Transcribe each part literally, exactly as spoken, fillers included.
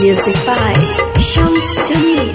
Music by Shams Jamil.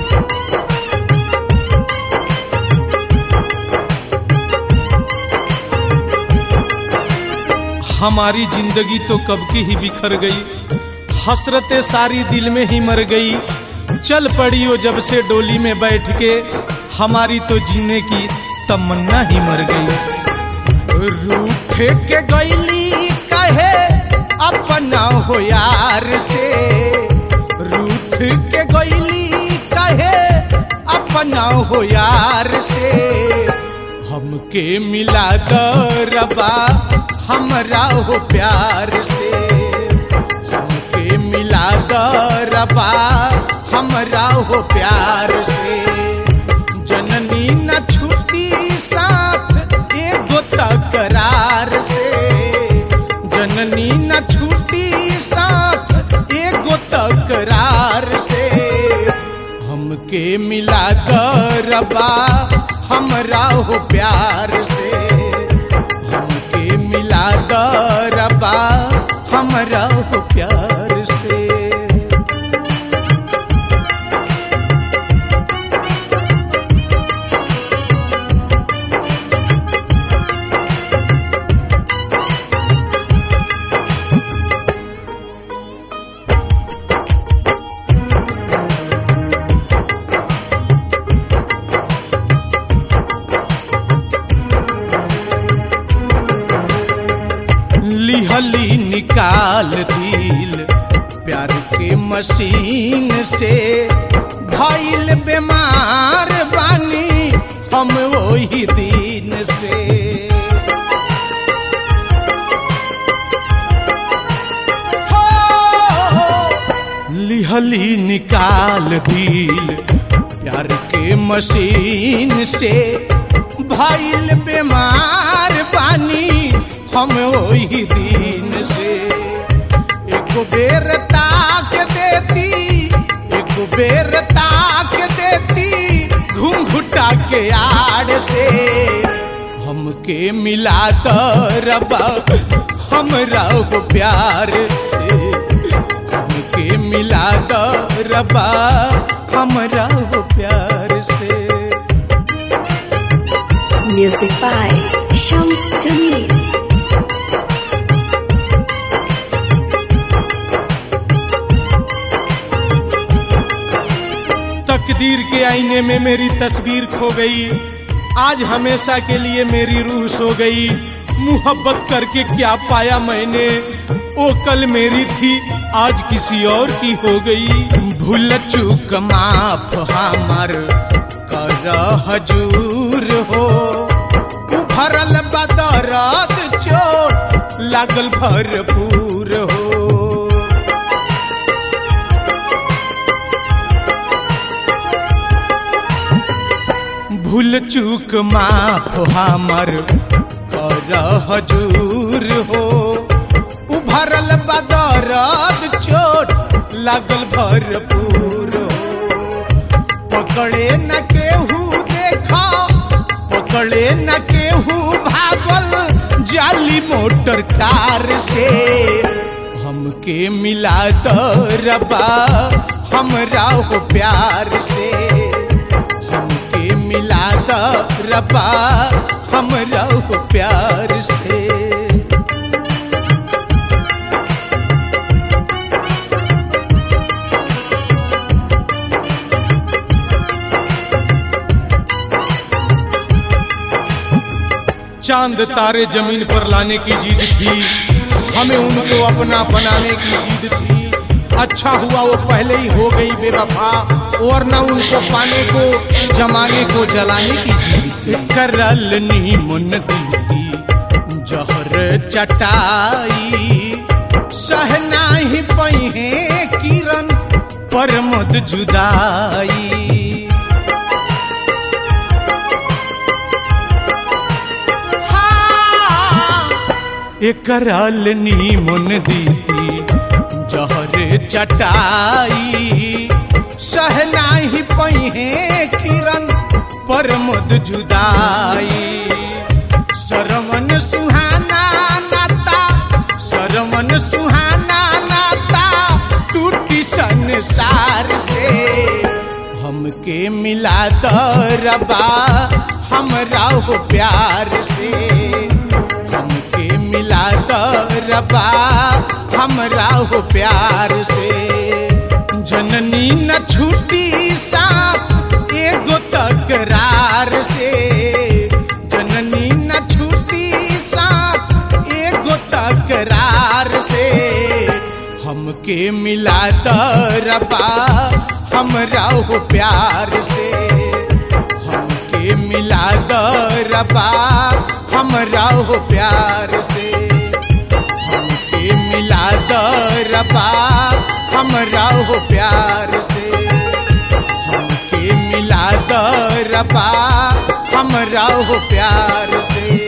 हमारी जिंदगी तो कब की ही बिखर गई, हसरतें सारी दिल में ही मर गई। चल पड़ी हो जब से डोली में बैठ के, हमारी तो जीने की तमन्ना ही मर गई। रूठ के गईली कहे अपना हो यार से, रूठ के गईली कहे अपना हो यार से। हमके मिला दरबा हमरा हो प्यार से, हमके मिला दरबा हमरा हो प्यार से। जननी न छूटी साथ एगो तकरार से, जननी न छूटी साथ एगो तकरार से। हमके मिला दरबा हमरा हो प्यार से, हमके मिला दरबा हमरा हो प्यार से। लिहली निकाल दिल प्यार के मशीन से, भइल बीमार बानी हम वही दिन से। हो, लिहली निकाल दिल प्यार के मशीन से, भइल बीमार बानी हम वही दिन से। एक बेर ताक देती, एक बेर ताक देती घूंघटा के आड़ से। हमके मिला दरबा हमरा हो प्यार से, हमके मिला दरबा हमरा हो प्यार से। Music by Shams Jamil. तकदीर के आईने में मेरी तस्वीर खो गई, आज हमेशा के लिए मेरी रूह सो गई। मुहब्बत करके क्या पाया मैंने, वो कल मेरी थी आज किसी और की हो गई। भूल चूक माफ हमार कर हजूर हो, भरल बदरत चोट लागल भरपूर हो। भूल चूक माफ हमर कर हजूर हो, उभरल बदरद चोट लागल भरपूर हो। पकड़े न केहू देखा, पकड़े न केहू भागल जाली मोटर कार से। हमके मिला दरबा हमरा हो प्यार से, हमके मिला दरबा हमरा हो प्यार से। चांद तारे जमीन पर लाने की जिद थी, हमें उनको अपना बनाने की जिद थी। अच्छा हुआ वो पहले ही हो गई बेवफा, वरना उनको पाने को जमाने को जलाने की जिद। करल नीमुन दिल की जहर चटाई, सहना ही पहिए किरण पर मत जुदाई। एकराल नीमुन दीदी जहर चटाई, सहना ही पहिए किरण पर मद जुदाई। सरवन सुहाना नाता, सरवन सुहाना नाता टूटी संसार से। हमके मिला द रबा हमरा हो प्यार से, हमके मिला द रबा हमरा हो प्यार से। जननी न छूटी साथ एगो तकरार से, जननी न छूटी साथ एगो तकरार से। हमके मिला द रबा हमरा हो प्यार से, हमके मिला द रबा हमरा हो प्यार से। हमके मिला द रबा हमरा हो प्यार से, हमके मिला द रबा हमरा हो प्यार से।